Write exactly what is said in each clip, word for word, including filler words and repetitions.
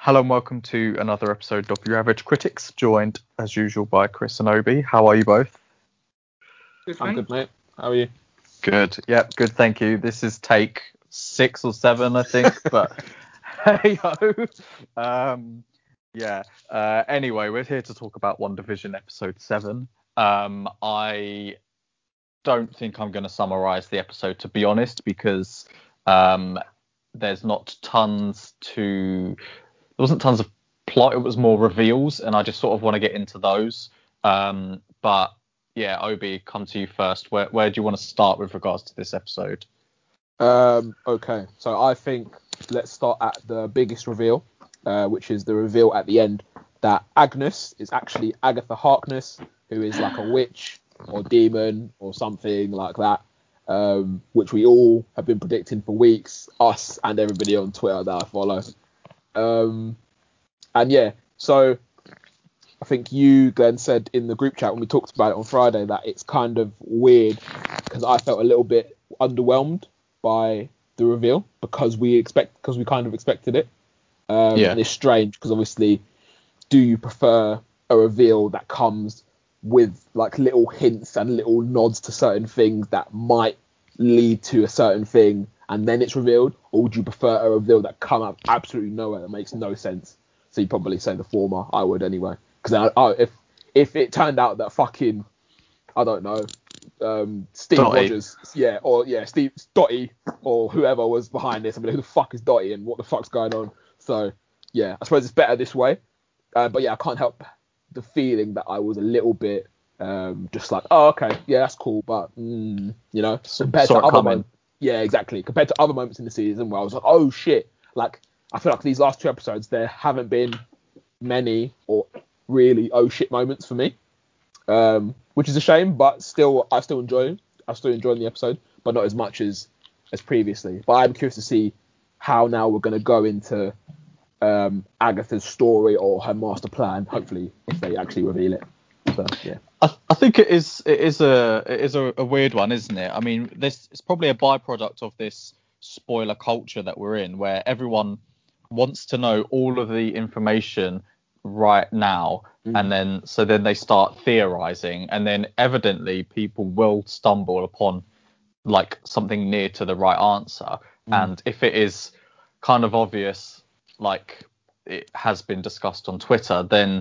Hello and welcome to another episode of Your Average Critics, joined as usual by Chris and Obi. How are you both? Good, I'm good, mate. How are you? Good. Yep, good, thank you. This is take six or seven, I think, but hey ho. Um, yeah. Uh, anyway, we're here to talk about One Division episode seven. Um, I don't think I'm going to summarize the episode, to be honest, because um, there's not tons to. There wasn't tons of plot. It was more reveals, and I just sort of want to get into those. Um, but yeah, Obi, come to you first. Where where do you want to start with regards to this episode? Um, okay, so I think let's start at the biggest reveal, uh, which is the reveal at the end that Agnes is actually Agatha Harkness, who is like a witch or demon or something like that, um, which we all have been predicting for weeks, us and everybody on Twitter that I follow. Um, and yeah, so I think you, Glenn, said in the group chat when we talked about it on Friday that it's kind of weird because I felt a little bit underwhelmed by the reveal because we expect because we kind of expected it. Um, Yeah. And it's strange because obviously, do you prefer a reveal that comes with like little hints and little nods to certain things that might lead to a certain thing and then it's revealed, or would you prefer a reveal that come out absolutely nowhere that makes no sense? So you'd probably say the former. I would anyway, because I, I, if if it turned out that fucking I don't know, um, Steve Dotty. Rogers, yeah, or yeah, Steve Dotty or whoever was behind this, I mean, who the fuck is Dotty and what the fuck's going on? So yeah, I suppose it's better this way. Uh, but yeah, I can't help the feeling that I was a little bit um, just like, oh okay, yeah, that's cool, but mm, you know, compared Saw to it other coming. moments. Yeah, exactly. Compared to other moments in the season where I was like, oh shit. Like, I feel like these last two episodes, there haven't been many or really oh shit moments for me. Um, which is a shame, but still, I still enjoy I still enjoying the episode, but not as much as, as previously. But I'm curious to see how now we're going to go into um, Agatha's story or her master plan, hopefully, if they actually reveal it. So, yeah. I, I think it is it is a it is a, a weird one, isn't it? I mean, this is probably a byproduct of this spoiler culture that we're in, where everyone wants to know all of the information right now, Mm. and then so then they start theorizing, and then evidently people will stumble upon like something near to the right answer, Mm. and if it is kind of obvious, like it has been discussed on Twitter, then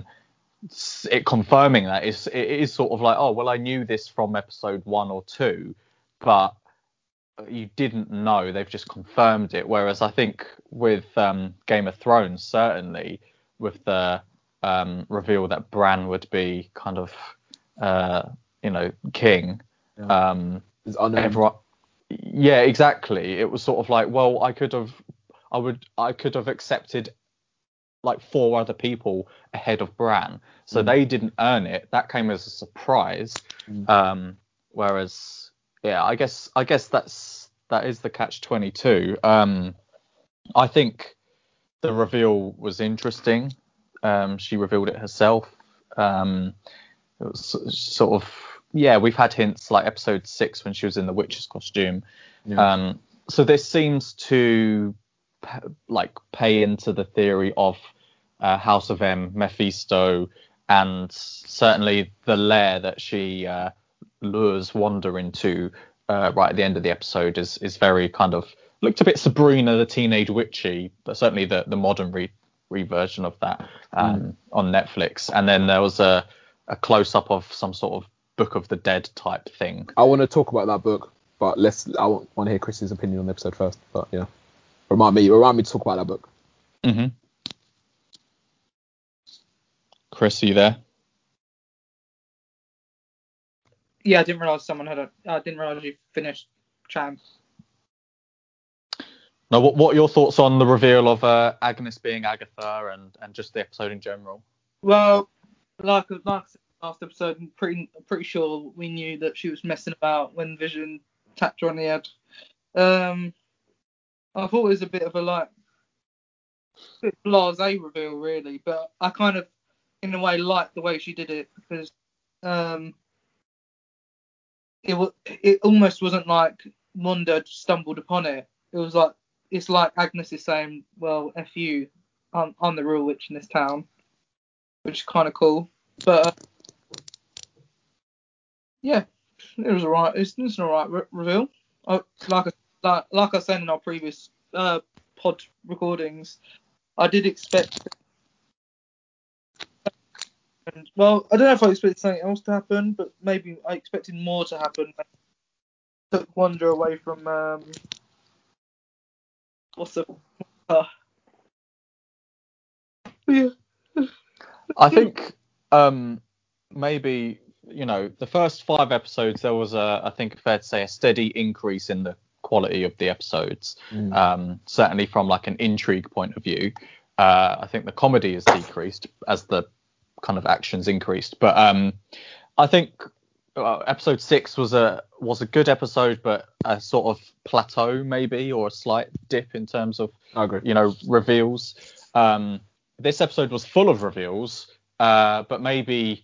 it confirming that is it is sort of like, oh well, I knew this from episode one or two, but you didn't know. They've just confirmed it. Whereas I think with um, Game of Thrones, certainly with the um, reveal that Bran would be kind of uh, you know king, Yeah. um, It's unearned. everyone, yeah, exactly. It was sort of like, well, I could have, I would, I could have accepted like four other people ahead of Bran, so Mm. they didn't earn it. That came as a surprise. Mm. Um, whereas, yeah, I guess I guess that's that is the catch twenty-two. Um, I think the reveal was interesting. Um, she revealed it herself. Um, it was sort of yeah. We've had hints like episode six when she was in the witch's costume. Yeah. Um, so this seems to p- like pay into the theory of uh, House of M, Mephisto, and certainly the lair that she uh, lures Wanda into uh, right at the end of the episode is is very kind of looked a bit Sabrina the Teenage Witchy, but certainly the the modern re reversion of that um, Mm. on Netflix. And then there was a a close up of some sort of Book of the Dead type thing. I want to talk about that book, but let's. I want, want to hear Chris's opinion on the episode first. But yeah, remind me, remind me to talk about that book. Mm-hmm. Chris, are you there? Yeah, I didn't realise someone had a. I didn't realise you finished chatting. No, what what are your thoughts on the reveal of uh, Agnes being Agatha and, and just the episode in general? Well, like like I said last episode, I'm pretty pretty sure we knew that she was messing about when Vision tapped her on the head. Um, I thought it was a bit of a like bit blasé reveal, really, but I kind of, in a way, liked the way she did it because um, it was it almost wasn't like Wanda stumbled upon it. It was like it's like Agnes is saying, "Well, f you, I'm, I'm the real witch in this town, which is kind of cool. But uh, yeah, it was alright. It's, it's an alright re- reveal. I, like, I, like like I said in our previous uh, pod recordings, I did expect. And, well, I don't know if I expected something else to happen, but maybe I expected more to happen. Took Wanda away from um, what's the uh, yeah. I think um, maybe, you know, the first five episodes, there was a, I think fair to say, a steady increase in the quality of the episodes. Mm. Um, certainly from like an intrigue point of view. Uh, I think the comedy has decreased as the kind of actions increased. But um, I think uh, episode six was a was a good episode, but a sort of plateau maybe, or a slight dip in terms of, I agree. you know, reveals. Um, this episode was full of reveals, uh, but maybe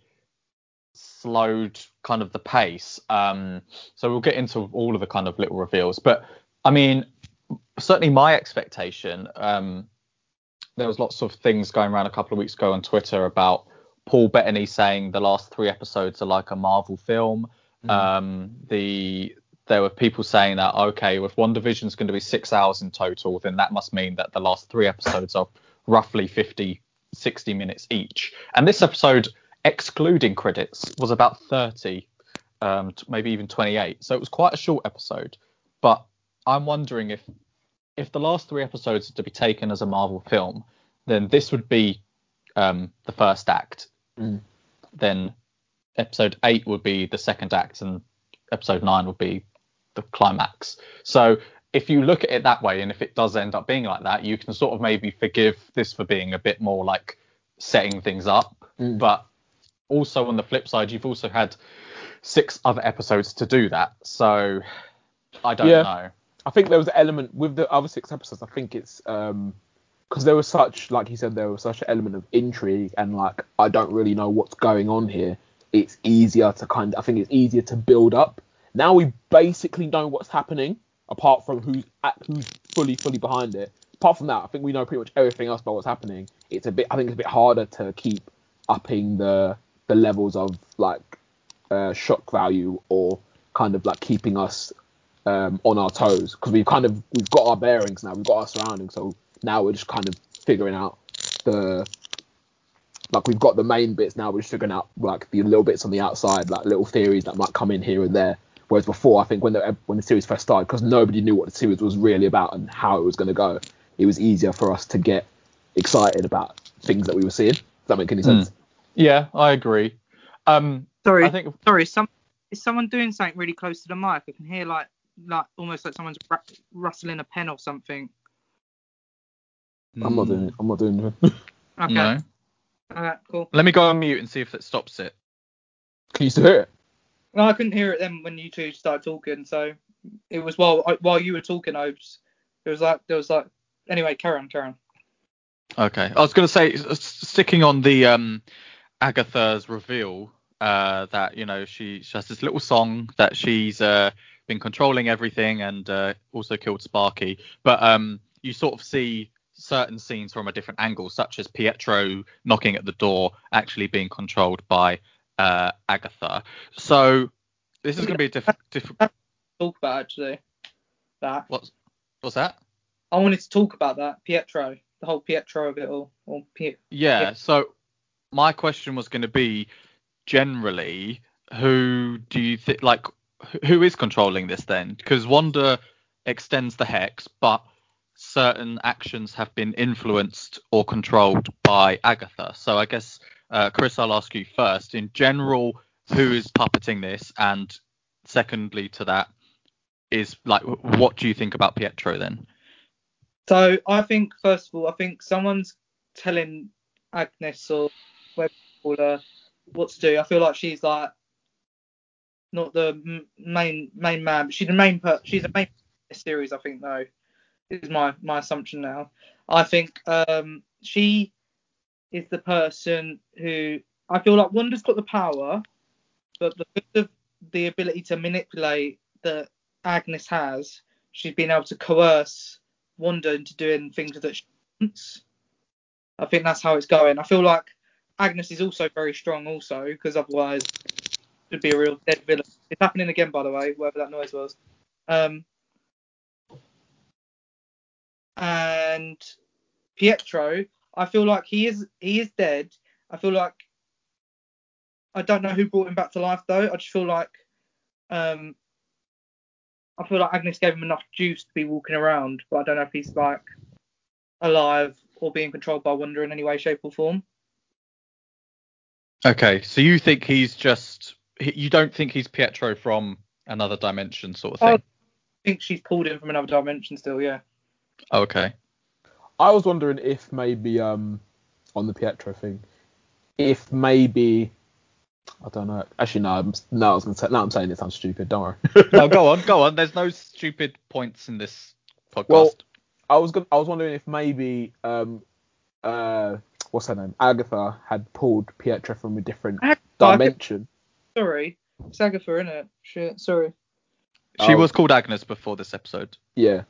slowed kind of the pace. Um, so we'll get into all of the kind of little reveals. But I mean, certainly my expectation, um, there was lots of things going around a couple of weeks ago on Twitter about Paul Bettany saying the last three episodes are like a Marvel film. Mm. Um, the there were people saying that, okay, if WandaVision is going to be six hours in total, then that must mean that the last three episodes are roughly fifty, sixty minutes each. And this episode, excluding credits, was about thirty, um, maybe even twenty-eight. So it was quite a short episode. But I'm wondering if if the last three episodes are to be taken as a Marvel film, then this would be um, the first act. Mm. Then episode eight would be the second act, and episode nine would be the climax. So if you look at it that way, and if it does end up being like that, you can sort of maybe forgive this for being a bit more like setting things up. Mm. But also on the flip side, you've also had six other episodes to do that. So I don't Yeah. know. I think there was an element with the other six episodes. I think it's um because there was such, like you said, there was such an element of intrigue and like I don't really know what's going on here. It's easier to kind of, I think it's easier to build up. Now we basically know what's happening, apart from who's at, who's fully fully behind it. Apart from that, I think we know pretty much everything else about what's happening. It's a bit, I think it's a bit harder to keep upping the the levels of like uh, shock value or kind of like keeping us um, on our toes, because we've kind of we've got our bearings now, we've got our surroundings, so now we're just kind of figuring out the like we've got the main bits now, we're just figuring out like the little bits on the outside, like little theories that might come in here and there. Whereas before, I think when the when the series first started, because nobody knew what the series was really about and how it was going to go, it was easier for us to get excited about things that we were seeing. Does that make any sense? Mm. Yeah, I agree. Um, Sorry, I think sorry. Some is someone doing something really close to the mic? I can hear like like almost like someone's r- rustling a pen or something. I'm not doing it. I'm not doing it. Okay. No. Alright, cool. Let me go on mute and see if it stops it. Can you still hear it? No, I couldn't hear it then when you two started talking. So it was while while you were talking, I was it was like there was like anyway. Carry on, carry on. Okay. I was going to say, s- sticking on the um, Agatha's reveal, uh, that, you know, she, she has this little song that she's uh, been controlling everything and uh, also killed Sparky. But um, you sort of see certain scenes from a different angle, such as Pietro knocking at the door actually being controlled by uh, Agatha. So this is going to be a different. Diff- Talk about actually that. what's what's that? I wanted to talk about that Pietro, the whole Pietro of it all. Or Piet- Yeah. Yeah. So my question was going to be, generally, who do you think, like, wh- who is controlling this then? Because Wanda extends the hex, but certain actions have been influenced or controlled by Agatha. So I guess, uh, Chris, I'll ask you first. In general, who is puppeting this? And secondly to that is, like, wh- what do you think about Pietro then? So I think first of all, I think someone's telling Agnes or whatever you call her what to do. I feel like she's like not the m- main main man, but she's the main per- she's the main in this series. I think though is my my assumption now. I think um she is the person who I feel like Wanda's got the power, but because of the ability to manipulate that Agnes has, she's been able to coerce Wanda into doing things that she wants. I think that's how it's going. I feel like Agnes is also very strong, also, because otherwise it would be a real dead villain. It's happening again, by the way, whatever that noise was. Um, and Pietro, I feel like he is he is dead. I feel like I don't know who brought him back to life though. I just feel like um, I feel like Agnes gave him enough juice to be walking around, but I don't know if he's like alive or being controlled by Wanda in any way, shape, or form. Okay, so you think he's just you don't think he's Pietro from another dimension, sort of thing? I think she's pulled him from another dimension still. Yeah. Okay. I was wondering if maybe um on the Pietro thing, if maybe I don't know. Actually, no. I'm, no, I was gonna say. No, I'm saying it sounds stupid. Don't worry. No, go on, go on. There's no stupid points in this podcast. Well, I was gonna, I was wondering if maybe um uh what's her name, Agatha, had pulled Pietro from a different Agatha, dimension. Sorry, it's Agatha, innit? Shit, sorry. She Oh. was called Agnes before this episode. Yeah.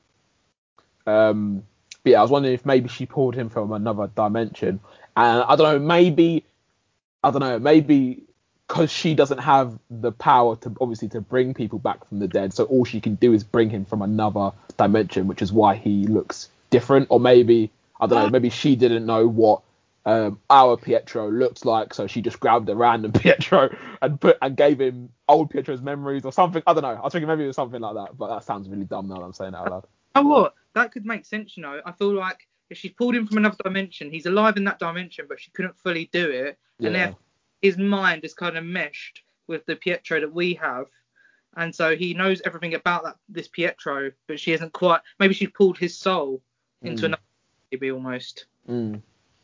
Um. But yeah, I was wondering if maybe she pulled him from another dimension, and I don't know. Maybe I don't know. Maybe. Because she doesn't have the power to obviously to bring people back from the dead, so all she can do is bring him from another dimension, which is why he looks different. Or maybe I don't know, maybe she didn't know what um, our Pietro looked like, so she just grabbed a random Pietro and put and gave him old Pietro's memories or something. I don't know. I was thinking maybe it was something like that, but that sounds really dumb now that I'm saying it out loud. Oh, what? That could make sense, you know. I feel like if she's pulled him from another dimension, he's alive in that dimension, but she couldn't fully do it, and Yeah. therefore his mind is kind of meshed with the Pietro that we have, and so he knows everything about that this Pietro, but she isn't quite. Maybe she pulled his soul into Mm. another, maybe almost. Mm.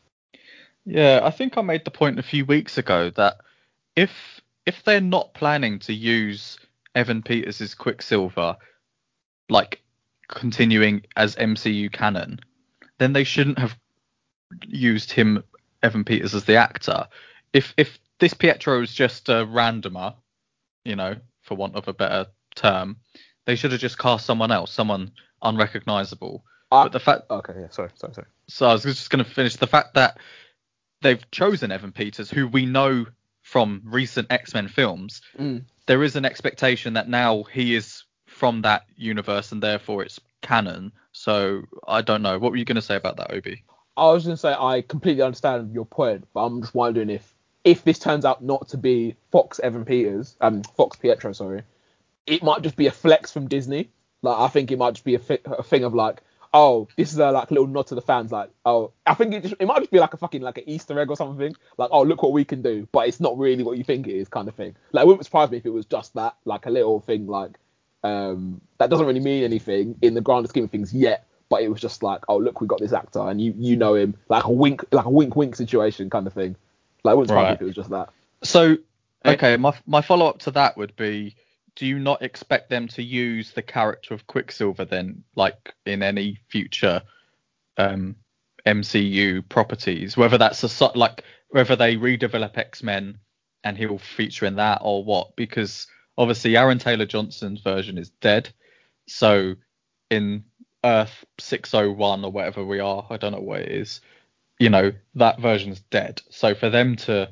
Yeah, I think I made the point a few weeks ago that if if they're not planning to use Evan Peters' Quicksilver, like continuing as M C U canon, then they shouldn't have used him, Evan Peters, as the actor. If if this Pietro is just a randomer, you know, for want of a better term, they should have just cast someone else, someone unrecognizable. I, But the fact, okay, yeah, sorry, sorry, sorry. so I was just going to finish the fact that they've chosen Evan Peters, who we know from recent X-Men films. Mm. There is an expectation that now he is from that universe and therefore it's canon. So I don't know. What were you going to say about that, Obi? I was going to say I completely understand your point, but I'm just wondering if if this turns out not to be Fox Evan Peters, um, Fox Pietro, sorry, it might just be a flex from Disney. Like I think it might just be a, fi- a thing of like, oh, this is a like little nod to the fans. Like, oh, I think it just it might just be like a fucking like an Easter egg or something. Like, oh, look what we can do, but it's not really what you think it is, kind of thing. Like, it wouldn't surprise me if it was just that, like a little thing, like um, that doesn't really mean anything in the grander scheme of things yet. But it was just like, oh, look, we got this actor, and you you know him, like a wink, like a wink wink situation kind of thing. Like, it wouldn't surprise me Right. if it was just that. So, okay, my my follow up to that would be: do you not expect them to use the character of Quicksilver then, like in any future um, M C U properties? Whether that's a so- like whether they redevelop X-Men and he'll feature in that or what? Because obviously Aaron Taylor Johnson's version is dead. So in Earth six oh one or whatever we are, I don't know what it is, you know, that version's dead. So for them to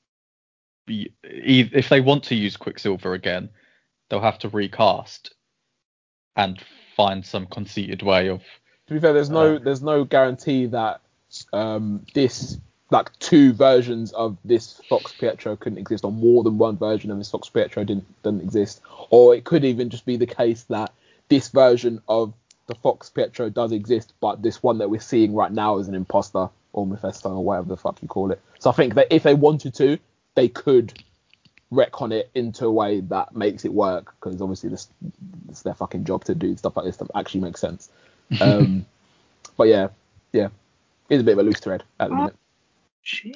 be, if they want to use Quicksilver again, they'll have to recast and find some conceited way of. To be fair, there's no Uh, there's no guarantee that um this like two versions of this Fox Pietro couldn't exist, or more than one version of this Fox Pietro didn't didn't exist, or it could even just be the case that this version of the Fox Pietro does exist, but this one that we're seeing right now is an imposter or Mephisto or whatever the fuck you call it. So I think that if they wanted to, they could retcon it into a way that makes it work, because obviously this it's their fucking job to do stuff like this that actually makes sense. Um, but yeah, yeah, it's a bit of a loose thread at the minute. Shit.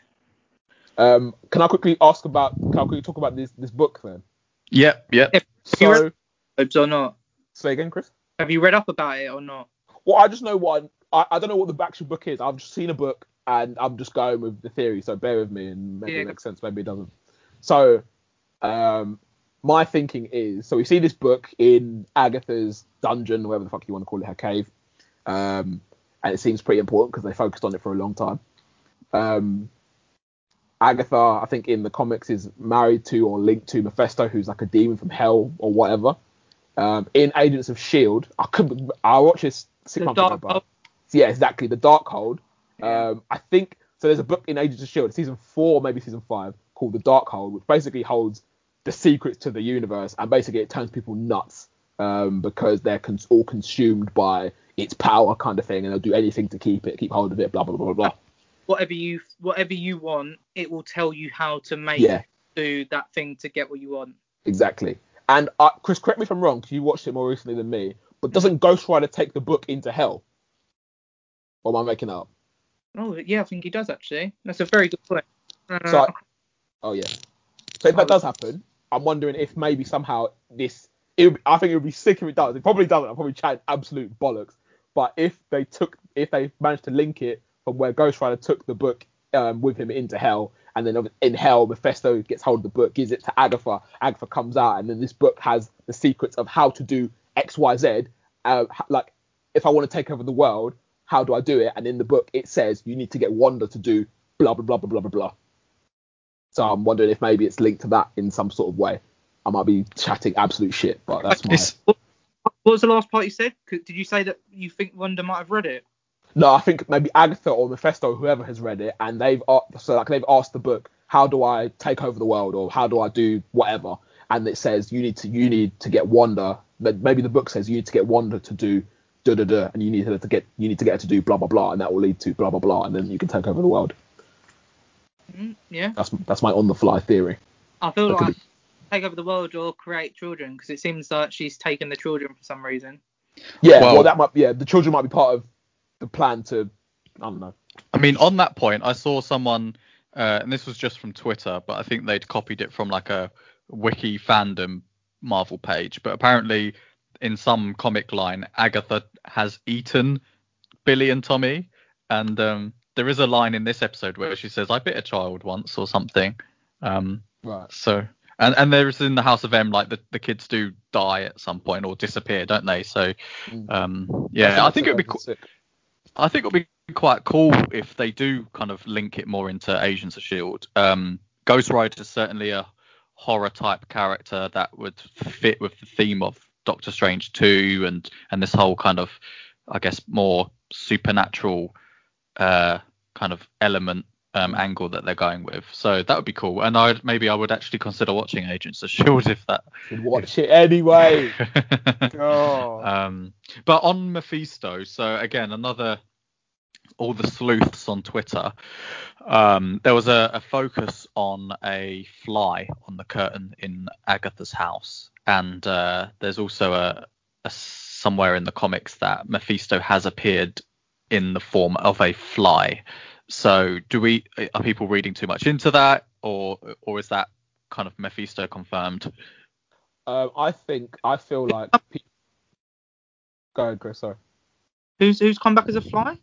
Um, can I quickly ask about? Can I quickly talk about this this book then? Yep, yep. Have you So, read episodes or not? say again, Chris. Have you read up about it or not? Well, I just know what I, I don't know what the actual book is. I've just seen a book and I'm just going with the theory. So bear with me, and maybe Yeah. it makes sense, maybe it doesn't. So, um, my thinking is, so we see this book in Agatha's dungeon, whatever the fuck you want to call it, her cave. Um, and it seems pretty important because they focused on it for a long time. Um, Agatha, I think in the comics, is married to or linked to Mephisto, who's like a demon from hell or whatever. Um, in Agents of Shield, I could I watched this six months ago, but yeah, exactly, the Darkhold. Yeah. Um, I think so. There's a book in Agents of Shield, season four, maybe season five, called the Darkhold, which basically holds the secrets to the universe, and basically it turns people nuts um, because they're cons- all consumed by its power, kind of thing, and they'll do anything to keep it, keep hold of it, blah blah blah blah blah. Whatever you whatever you want, it will tell you how to make Yeah. do that thing to get what you want. Exactly. And uh, Chris, correct me if I'm wrong, because you watched it more recently than me, but doesn't Ghost Rider take the book into hell? Or am I making it up? Oh yeah, I think he does actually. That's a very good point. Uh, So, I, oh yeah. So if that does happen, I'm wondering if maybe somehow this. It would, I think it would be sick if it does. It probably doesn't. I'm probably chatting absolute bollocks. But if they took, if they managed to link it from where Ghost Rider took the book um, with him into hell, and then in hell, Mephisto gets hold of the book, gives it to Agatha. Agatha comes out, and then this book has the secrets of how to do X, Y, Z. Uh, like, if I want to take over the world, how do I do it? And in the book, it says you need to get Wanda to do blah blah blah blah blah blah blah. So I'm wondering if maybe it's linked to that in some sort of way. I might be chatting absolute shit, but that's my. It's- what, what was the last part you said? Did you say that you think Wanda might have read it? No, I think maybe Agatha or Mephisto, whoever has read it, and they've a- so like they've asked the book, how do I take over the world, or how do I do whatever? And it says you need to you need to get Wanda. But maybe the book says you need to get Wanda to do da da da, and you need her to get you need to get her to do blah blah blah, and that will lead to blah blah blah, and then you can take over the world. Mm, yeah. That's that's my on the fly theory. I feel That could like be- take over the world or create children, because it seems like she's taken the children for some reason. Yeah, Well- well, that might yeah the children might be part of the plan to I don't know. I mean, on that point, I saw someone, uh, and this was just from Twitter, but I think they'd copied it from like a wiki fandom Marvel page. But apparently, in some comic line, Agatha has eaten Billy and Tommy, and um, there is a line in this episode where she says, "I bit a child once" or something. Um, Right. so, and and there's in the House of M, like the, the kids do die at some point or disappear, don't they? So, um, yeah, I think it would be. Co- sick. I think it'll be quite cool if they do kind of link it more into Agents of Shield. Um, Ghost Rider is certainly a horror type character that would fit with the theme of Doctor Strange two and and this whole kind of, I guess, more supernatural uh, kind of element um, angle that they're going with. So that would be cool. And I maybe I would actually consider watching Agents of Shield if that. Should watch it anyway. Oh. um, but on Mephisto, so again another. All the sleuths on Twitter, um, there was a, a focus on a fly on the curtain in Agatha's house, and uh, there's also a, a somewhere in the comics that Mephisto has appeared in the form of a fly. So, do we are people reading too much into that, or or is that kind of Mephisto confirmed? Um, I think I feel like. Pe- Go ahead, Chris. Sorry. Who's who's come back as a fly?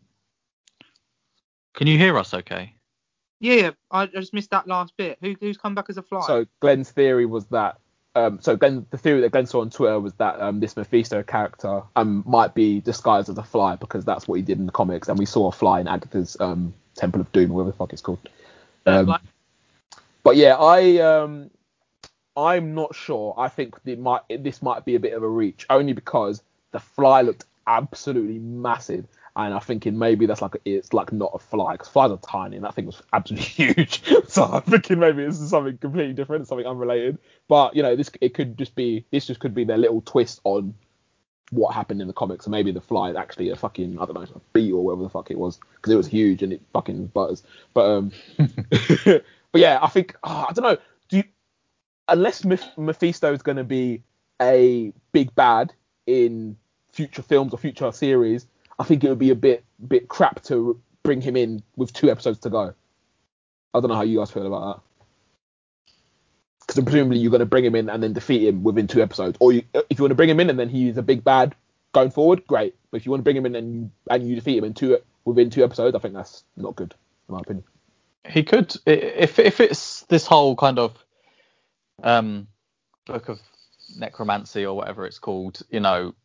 Can you hear us? Okay. Yeah, yeah. I just missed that last bit. Who who's come back as a fly? So Glenn's theory was that. Um, so Glenn, the theory that Glenn saw on Twitter was that um, this Mephisto character um, might be disguised as a fly because that's what he did in the comics, and we saw a fly in Agatha's um, Temple of Doom, whatever the fuck it's called. Uh, Um, like- but yeah, I um, I'm not sure. I think it might this might be a bit of a reach, only because the fly looked absolutely massive, and I'm thinking maybe that's like a, it's like not a fly because flies are tiny, and that thing was absolutely huge. So I'm thinking maybe this is something completely different, something unrelated. But you know, this it could just be this just could be their little twist on what happened in the comics, and maybe the fly is actually a fucking I don't know a bee or whatever the fuck it was because it was huge and it fucking butters. But um, but yeah, I think oh, I don't know. Do you, unless Meph- Mephisto is going to be a big bad in future films or future series, I think it would be a bit bit crap to bring him in with two episodes to go. I don't know how you guys feel about that. Because presumably you're going to bring him in and then defeat him within two episodes. Or you, if you want to bring him in and then he's a big bad going forward, great. But if you want to bring him in and you and you defeat him in two within two episodes, I think that's not good, in my opinion. He could, i- if if it's this whole kind of um book of necromancy or whatever it's called, you know,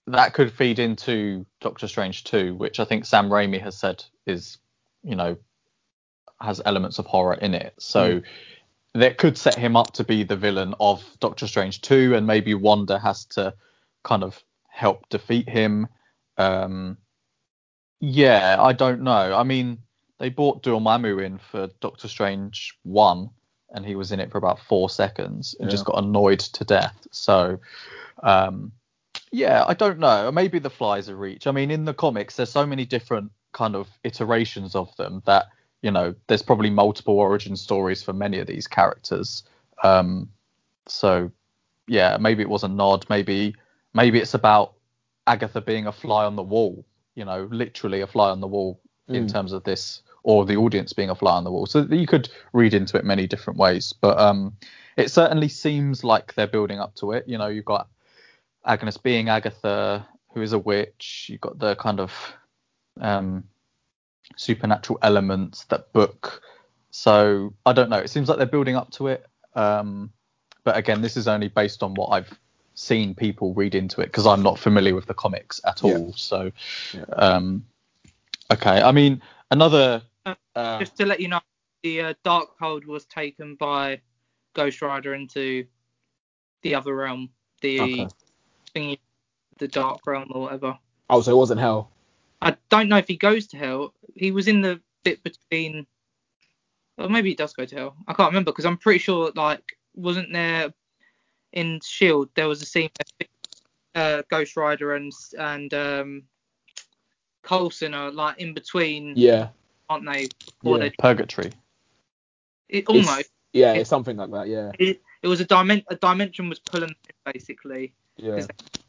that could feed into Doctor Strange two, which I think Sam Raimi has said is, you know, has elements of horror in it. So mm. that could set him up to be the villain of Doctor Strange two, and maybe Wanda has to kind of help defeat him. Um, yeah, I don't know. I mean, they brought Dormammu in for Doctor Strange one, and he was in it for about four seconds and yeah. just got annoyed to death. So, um, yeah, I don't know. Maybe the Fly's a reach. I mean, in the comics, there's so many different kind of iterations of them that, you know, there's probably multiple origin stories for many of these characters. Um, so, yeah, maybe it was a nod. Maybe, maybe it's about Agatha being a fly on the wall. You know, literally a fly on the wall mm. in terms of this, or the audience being a fly on the wall. So you could read into it many different ways. But um, it certainly seems like they're building up to it. You know, you've got Agnes being Agatha, who is a witch. You've got the kind of um, supernatural elements that book. So I don't know. It seems like they're building up to it. Um, but again, this is only based on what I've seen people read into it, because I'm not familiar with the comics at all. Yeah. So, yeah. um, okay. I mean, another. Uh, Just to let you know, the uh, Darkhold was taken by Ghost Rider into the other realm. The okay. thingy, the Dark Realm or whatever. Oh, so it wasn't Hell. I don't know if he goes to Hell. He was in the bit between. Well, maybe he does go to Hell. I can't remember, because I'm pretty sure, like, wasn't there in S H I E L D there was a scene where uh, Ghost Rider and and um, Coulson are like in between. Yeah. Aren't they? Yeah. They... Purgatory. It almost. It's, yeah, it, it's something like that. Yeah. It, it was a dimension. A dimension was pulling them, basically. Yeah.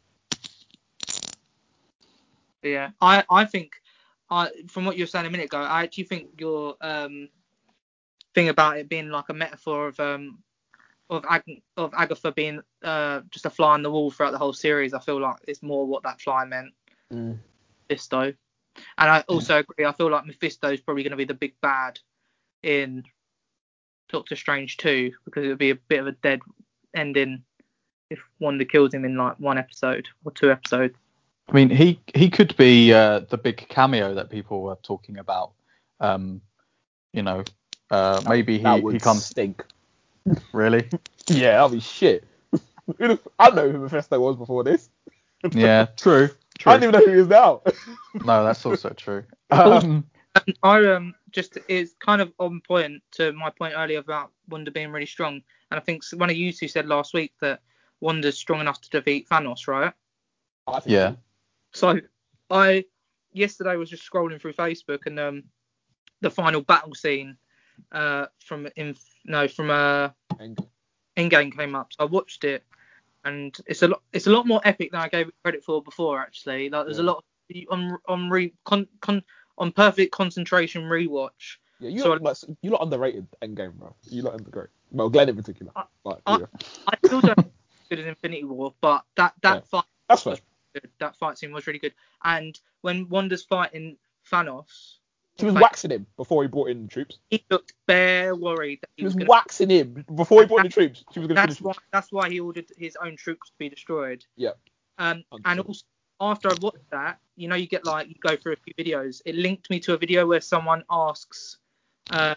Yeah. I I think, I from what you were saying a minute ago, I actually think your um thing about it being like a metaphor of um of Ag- of Agatha being uh just a fly on the wall throughout the whole series. I feel like it's more what that fly meant. Mm. Mephisto. And I also agree, I feel like Mephisto is probably going to be the big bad in Doctor Strange two, because it would be a bit of a dead ending if Wanda kills him in like one episode or two episodes. I mean, he he could be uh, the big cameo that people were talking about. Um, you know, uh, that, maybe that he, would he comes. Stink. Really? Yeah, that'll be shit. I know who Mephisto was before this. Yeah, true. True. I don't even know who he is now. No, that's also true. Um, I um just is kind of on point to my point earlier about Wanda being really strong, and I think one of you two said last week that Wanda's strong enough to defeat Thanos, right? I think yeah. So I yesterday was just scrolling through Facebook, and um the final battle scene uh from in no from uh Endgame. Endgame came up, so I watched it. And it's a lot. It's a lot more epic than I gave it credit for before. Actually, like there's yeah. a lot of, on on re con, con on perfect concentration rewatch. Yeah, you so lot, like, you lot underrated Endgame, bro. You lot underrated. Well, Glenn in particular. I, like, I, yeah. I still don't think it's good as Infinity War, but that that yeah. fight That's was fair. really good. That fight scene was really good. And when Wanda's fighting Thanos, she was like, waxing him before he brought in the troops. He looked bare worried that he she was, was gonna, waxing him before he brought in the troops. She was going to that's finish why him. that's why he ordered his own troops to be destroyed. Yeah. Um, and also after I watched that, you know, you get like you go through a few videos. It linked me to a video where someone asks, uh,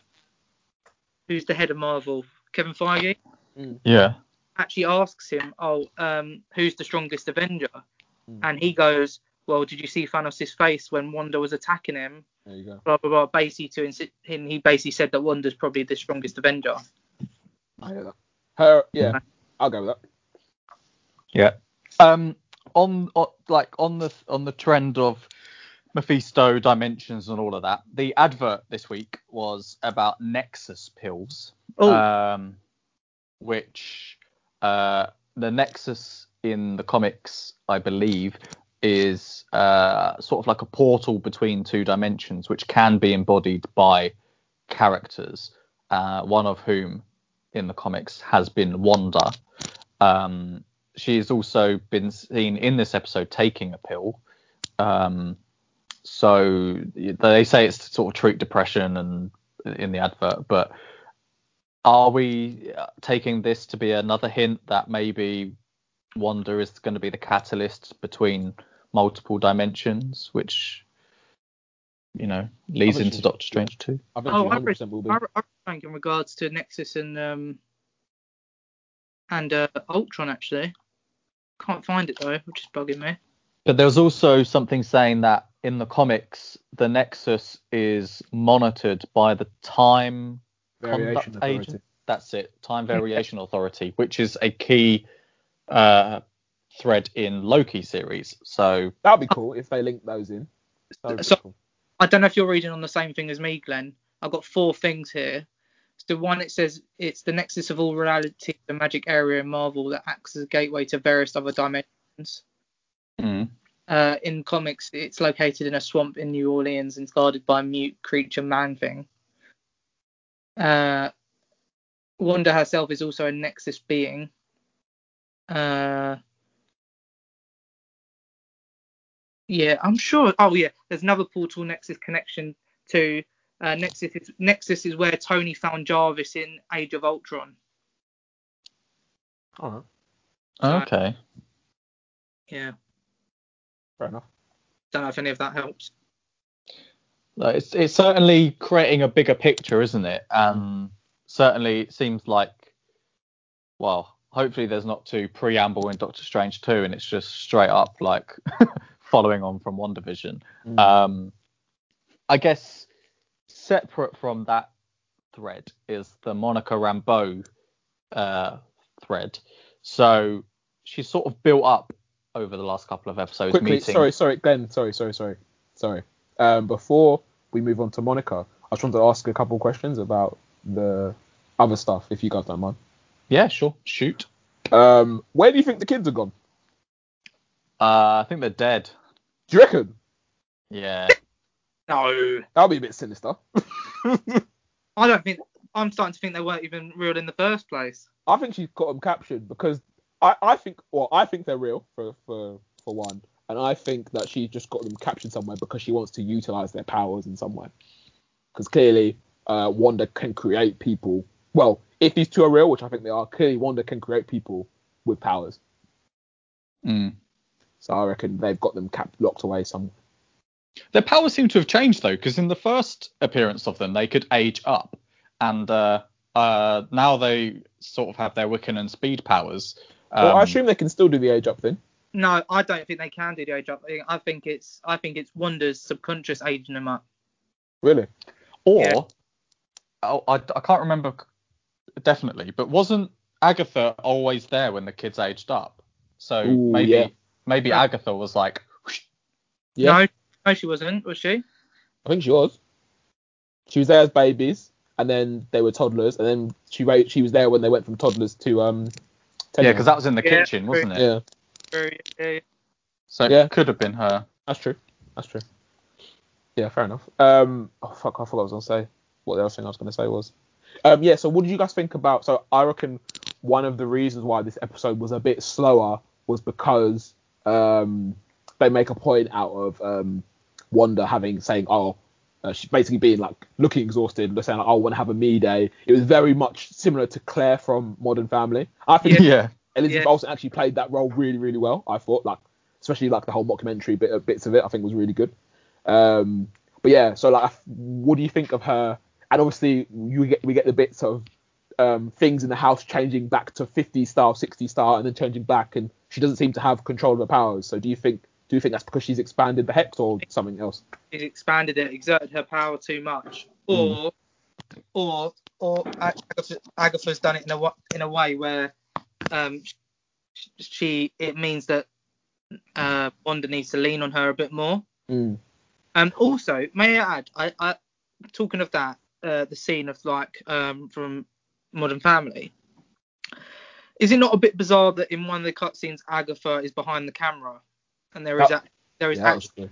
who's the head of Marvel, Kevin Feige. Mm. Yeah. Actually asks him, oh, um, who's the strongest Avenger? Mm. And he goes, well, did you see Thanos' face when Wanda was attacking him? There you go. Blah blah blah. Basically, to insi- him, he basically said that Wanda's probably the strongest Avenger. I hear that. Her, yeah, I'll go with that. Yeah. Um, on, on like on the on the trend of Mephisto dimensions and all of that, the advert this week was about Nexus pills. Oh. Um, which uh, the Nexus in the comics, I believe, is uh, sort of like a portal between two dimensions, which can be embodied by characters, uh, one of whom in the comics has been Wanda. Um, she has also been seen in this episode taking a pill. Um, so they say it's to sort of treat depression and in the advert, but are we taking this to be another hint that maybe Wanda is going to be the catalyst between multiple dimensions, which, you know, leads bet into she- Doctor Strange too. I bet Oh, you I one hundred percent will be. I, I think in regards to Nexus and um and uh, Ultron actually. Can't find it though, which is bugging me. But there was also something saying that in the comics, the Nexus is monitored by the Time Variation Conduct Authority. Agent. That's it, Time Variation Authority, which is a key uh, thread in Loki series. So That'd be cool if they link those in. That would be So- cool. I don't know if you're reading on the same thing as me, Glenn. I've got four things here. So one, it says it's the nexus of all reality, the magic area in Marvel that acts as a gateway to various other dimensions. mm, Uh, in comics, it's located in a swamp in New Orleans and is guarded by a mute creature Man-Thing. Uh, Wanda herself is also a nexus being. Uh, yeah, I'm sure. Oh yeah, there's another portal nexus connection to uh, Nexus. Is, Nexus is where Tony found Jarvis in Age of Ultron. All right, So, okay. yeah, fair enough. don't know if any of that helps. Like, It's it's certainly creating a bigger picture, isn't it? And certainly it seems like, well, hopefully there's not too preamble in Doctor Strange two, and it's just straight up like following on from WandaVision. Mm. Um, I guess separate from that thread is the Monica Rambeau uh, thread. So she's sort of built up over the last couple of episodes. Quickly, meeting. sorry, sorry, Glenn, sorry, sorry, sorry, sorry. Um, before we move on to Monica, I just wanted to ask a couple of questions about the other stuff, if you guys don't mind. Yeah, sure. Shoot. Um, where do you think the kids are gone? Uh, I think they're dead. Do you reckon? Yeah. No, That'll be a bit sinister. I don't think. I'm starting to think they weren't even real in the first place. I think she's got them captured because I, I think, well, I think they're real for, for, for one. And I think that she just got them captured somewhere because she wants to utilize their powers in some way. Because clearly, uh, Wanda can create people. Well, if these two are real, which I think they are, clearly Wanda can create people with powers. Mm. So I reckon they've got them cap- locked away somewhere. Their powers seem to have changed though, because in the first appearance of them, they could age up, and uh, uh, now they sort of have their Wiccan and speed powers. Um, Well, I assume they can still do the age up thing. No, I don't think they can do the age up thing. I think it's. I think it's Wanda's subconscious aging them up. Really? or yeah. oh, I, I can't remember definitely, but wasn't Agatha always there when the kids aged up? So Ooh, maybe yeah. maybe Yeah. Agatha was like, whoosh. Yeah. No, no, she wasn't. Was she? I think she was. She was there as babies, and then they were toddlers, and then she ra- she was there when they went from toddlers to um. Yeah, because that was in the Yeah, kitchen, wasn't it? Yeah, Very, yeah, So it Yeah. could have been her. that's true. That's true. Yeah, fair enough. Um, oh fuck, I forgot what I was gonna say. What the other thing I was gonna say was, um, yeah. So what did you guys think about? So I reckon one of the reasons why this episode was a bit slower was because um they make a point out of um Wanda having saying oh. Uh, she's basically being like looking exhausted, saying like, "I want to have a me day." It was very much similar to Claire from Modern Family. I think Yeah. Elizabeth Yeah. Olsen actually played that role really, really well. I thought, like, especially like the whole mockumentary bit, bits of it, I think was really good. Um, but yeah, so like, what do you think of her? And obviously, you get we get the bits of um, things in the house changing back to fifties style, sixties style, and then changing back, and she doesn't seem to have control of her powers. So do you think do you think that's because she's expanded the hex or something else? she's expanded it, exerted her power too much, or or or Agatha, Agatha's done it in a wa- in a way where um she, she it means that uh Wanda needs to lean on her a bit more. Mm. Um, also, may I add, I, I talking of that, uh, the scene of like um from Modern Family. Is it not a bit bizarre that in one of the cutscenes Agatha is behind the camera, and there is That- a, there is Yeah, that was actually good.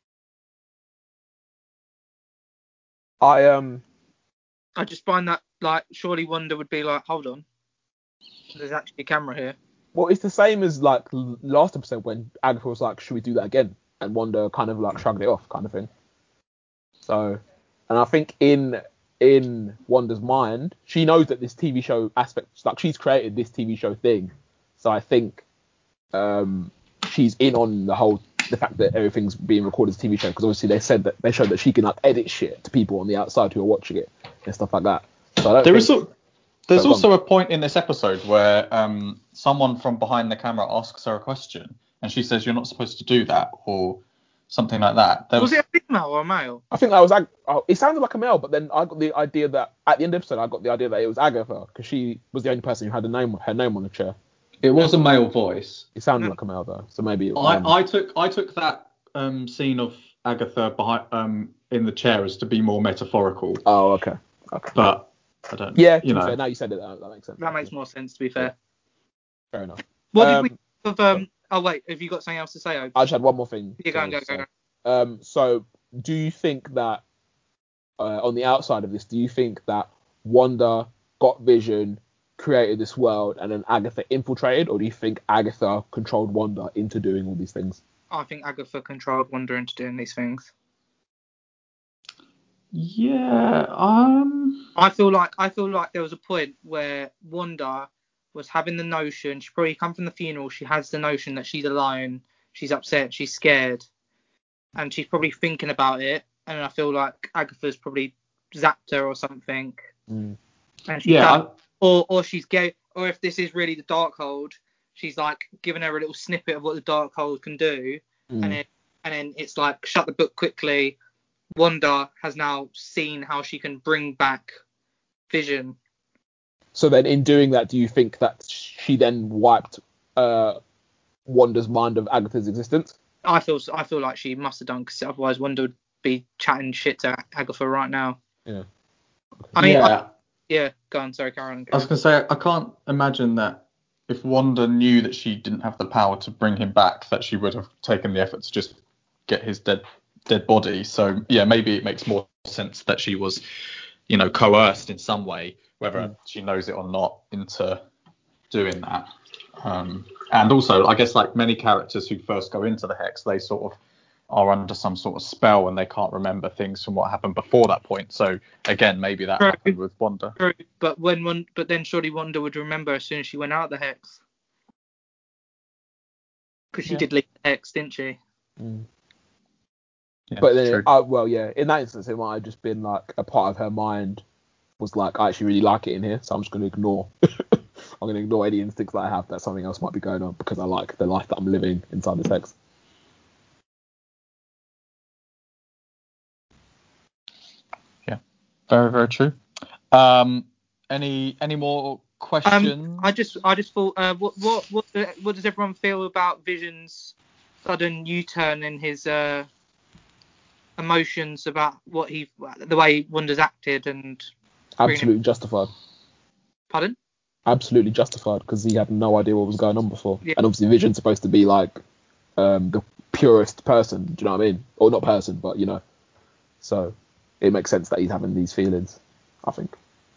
I um I just find that like surely Wanda would be like, hold on, there's actually a camera here. well, it's the same as like l- last episode when Agatha was like, "Should we do that again?" and Wanda kind of like shrugged it off, kind of thing. So, and I think in in Wanda's mind, she knows that this T V show aspect, like she's created this T V show thing. So I think um she's in on the whole the fact that everything's being recorded as a T V show, because obviously they said that they showed that she can like edit shit to people on the outside who are watching it and stuff like that. So I don't There think, is a, there's so, also a point in this episode where um, someone from behind the camera asks her a question, and she says, "You're not supposed to do that," or something like that. There Was it a female or a male? I think that was Ag- oh, it sounded like a male, but then I got the idea that at the end of the episode I got the idea that it was Agatha, because she was the only person who had a name her name on the chair. It was a male voice. It sounded like a male though, so maybe. It, I, um, I took I took that um, scene of Agatha behind um, in the chair as to be more metaphorical, Oh, okay. Okay. but I don't. Yeah, to you be know. fair, now you said it, that, that makes sense. That makes more sense, to be fair. Fair enough. What Um, did we think of, um, oh, wait, have you got something else to say, Obi? I just had one more thing. You go and go, to go, say. go. Um, so, do you think that uh, on the outside of this, do you think that Wanda got Vision, created this world, and then Agatha infiltrated, or do you think Agatha controlled Wanda into doing all these things? I think Agatha controlled Wanda into doing these things. Yeah. Um. I feel like I feel like there was a point where Wanda was having the notion, she probably come from the funeral, she has the notion that she's alone, she's upset, she's scared, and she's probably thinking about it, and I feel like Agatha's probably zapped her or something. Mm. And she Yeah. done, I, or or she's gay, or if this is really the Darkhold, she's like giving her a little snippet of what the Darkhold can do, Mm. and then and then it's like shut the book quickly. Wanda has now seen how she can bring back Vision. So then, in doing that, do you think that she then wiped uh, Wanda's mind of Agatha's existence? I feel I feel like she must have done, because otherwise Wanda would be chatting shit to Agatha right now. Yeah. I mean, yeah. I, yeah. Go on, sorry, Karen. I was gonna say I can't imagine that if Wanda knew that she didn't have the power to bring him back, that she would have taken the effort to just get his dead dead body. So yeah, maybe it makes more sense that she was, you know, coerced in some way, whether Mm. she knows it or not, into doing that. Um, and also, I guess like many characters who first go into the Hex, they sort of are under some sort of spell and they can't remember things from what happened before that point. So again, maybe that True. happened with Wanda. True, but when one, but then surely Wanda would remember as soon as she went out of the Hex, because she Yeah. did leave the Hex, didn't she? Mm. Yeah, But then, true. it, uh, well, yeah, in that instance, it might have just been like a part of her mind was like, I actually really like it in here, so I'm just going to ignore. I'm going to ignore any instincts that I have that something else might be going on, because I like the life that I'm living inside the Hex. Yeah, very, very true. Um, any any more questions? Um, I just I just thought, uh, what what what what does everyone feel about Vision's sudden U-turn in his uh emotions about what he the way Wanda's acted and Absolutely justified. pardon? Absolutely justified, because he had no idea what was going on before. Yeah. And obviously Vision's supposed to be like um, the purest person, do you know what I mean? Or not person, but you know. So it makes sense that he's having these feelings, I think.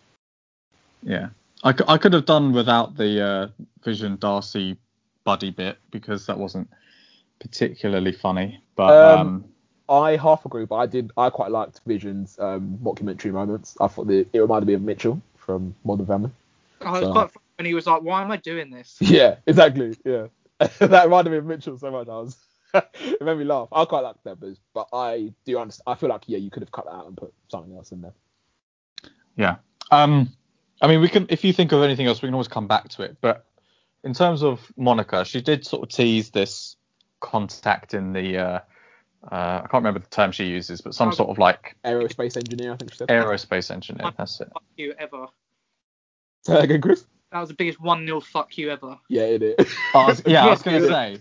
Yeah, I, c- I could have done without the uh, Vision Darcy buddy bit, because that wasn't particularly funny. But Um, um, I half agree, but I did. I quite liked Vision's um, mockumentary moments. I thought the, it reminded me of Mitchell from Modern Family. Oh, it's So- quite funny when he was like, "Why am I doing this?" Yeah, exactly. Yeah, that reminded me of Mitchell so much. I was, it made me laugh. I quite like that, but but I do understand. I feel like yeah, you could have cut that out and put something else in there. yeah, um, I mean, we can. If you think of anything else, we can always come back to it. But in terms of Monica, she did sort of tease this contact in the. Uh, uh, I can't remember the term she uses, but some Oh, sort of like Aerospace engineer, I think she said. aerospace engineer. That's it. Fuck you ever. Say that again, Chris. That was the biggest one nil fuck you ever. Yeah, it is. I was, yeah, I was Yeah. going to say.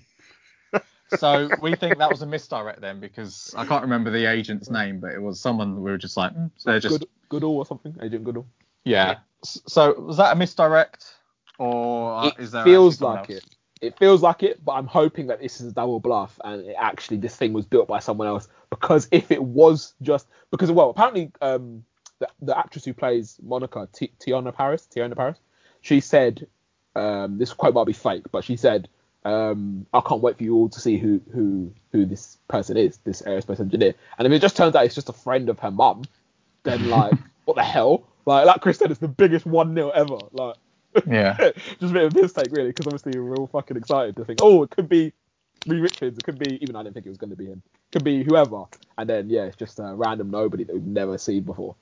So we think that was a misdirect then, because I can't remember the agent's name, but it was someone we were just like, mm, they're just Good, Goodall or something. Agent Goodall. yeah. S- So was that a misdirect, or uh, It is there feels actually someone like else? it. It feels like it, but I'm hoping that this is a double bluff and it actually this thing was built by someone else. Because if it was just because well, apparently um the, the actress who plays Monica, T- Tiana Paris, Tiana Paris, she said um this quote might be fake, but she said um I can't wait for you all to see who who who this person is, this aerospace engineer. And if it just turns out it's just a friend of her mum, then like what the hell? Like like Chris said, it's the biggest one nil ever. Like. Yeah. Just a bit of a mistake, really, because obviously we're all fucking excited to think, oh, it could be Reed Richards. It could be, even though I didn't think it was going to be him. Could be whoever. And then yeah, it's just a random nobody that we've never seen before.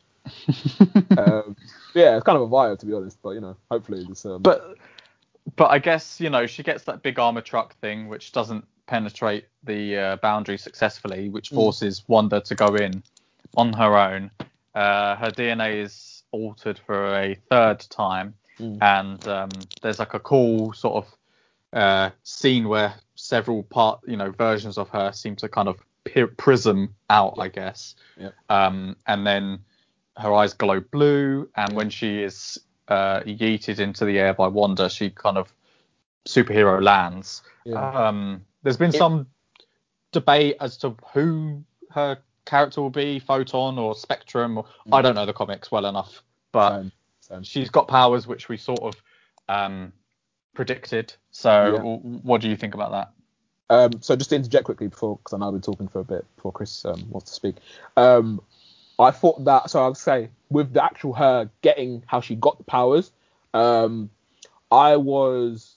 um, yeah, it's kind of a vibe to be honest, but you know, hopefully this. Um... But but I guess you know she gets that big armor truck thing, which doesn't penetrate the uh, boundary successfully, which forces mm. Wanda to go in on her own. Uh, her D N A is altered for a third time, mm. and um, there's like a cool sort of uh, scene where several part, you know, versions of her seem to kind of prism out, yep. I guess. Yep. Um, and then her eyes glow blue, and yep. when she is uh, yeeted into the air by Wanda, she kind of superhero lands. Yeah. Um, there's been it, some debate as to who her character will be, Photon or Spectrum. Or, mm. I don't know the comics well enough, but same, same. she's got powers which we sort of um, predicted. So yeah. w- what do you think about that? Um, so just to interject quickly before, because I know I've been talking for a bit before Chris um, wants to speak. Um, I thought that, so I would say, with the actual her getting how she got the powers, um, I was,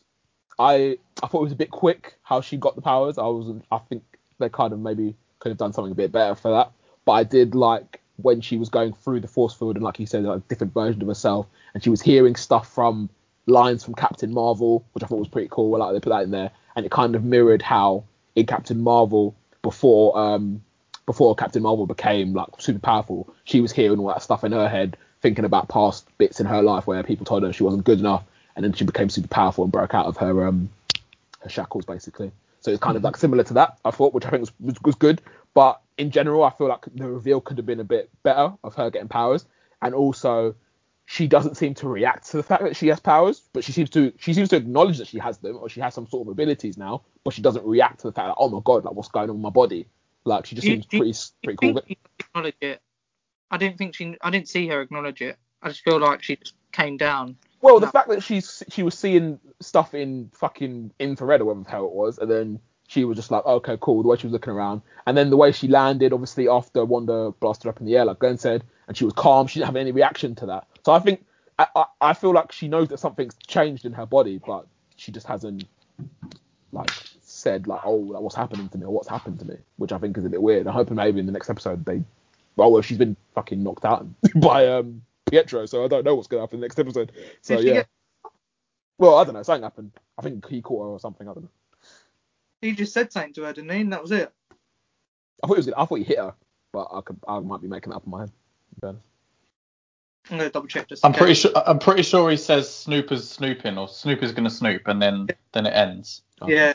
I I thought it was a bit quick how she got the powers. I wasn't, I think they kind of maybe could have done something a bit better for that. But I did like when she was going through the force field and like you said, like different versions of herself, and she was hearing stuff from lines from Captain Marvel, which I thought was pretty cool. Like they put that in there. And it kind of mirrored how in Captain Marvel before um before Captain Marvel became like super powerful, she was hearing all that stuff in her head, thinking about past bits in her life where people told her she wasn't good enough, and then she became super powerful and broke out of her um her shackles basically. So it's kind of like similar to that, I thought, which I think was, was was good. But in general, I feel like the reveal could have been a bit better of her getting powers, and also she doesn't seem to react to the fact that she has powers, but she seems to she seems to acknowledge that she has them, or she has some sort of abilities now, but she doesn't react to the fact that, oh my god, like what's going on with my body? Like she just do, seems do, pretty pretty cool. Think she acknowledge it? I didn't think she I didn't see her acknowledge it. I just feel like she just came down. Well, the fact that she's she was seeing stuff in fucking infrared or whatever the hell it was, and then she was just like, oh, okay, cool, the way she was looking around, and then the way she landed, obviously after Wanda blasted up in the air, like Glenn said, and she was calm, she didn't have any reaction to that. So I think I, I feel like she knows that something's changed in her body, but she just hasn't like said like, oh, like, what's happening to me or what's happened to me, which I think is a bit weird. I'm hoping maybe in the next episode they, well, well she's been fucking knocked out by um Pietro, so I don't know what's gonna happen in the next episode. So yeah, get... well, I don't know, something happened. I think he caught her or something. I don't know. He just said something to her, didn't he? And that was it. I thought it was. I thought he hit her, but I could. I might be making that up in my head. I'm gonna double check this. I'm pretty sure. I'm pretty sure he says Snooper's snooping or Snooper's gonna snoop, and then then it ends. Okay. Yeah.